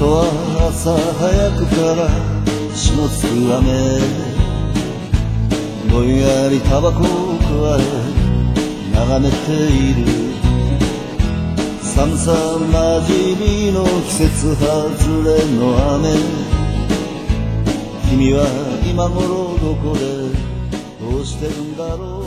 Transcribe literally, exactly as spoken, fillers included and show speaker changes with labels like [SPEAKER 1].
[SPEAKER 1] 外は朝早くから血のつく雨、ぼんやりタバコをくわえ眺めている。寒さなじみの季節外れの雨、君は今頃どこでどうしてるんだろう。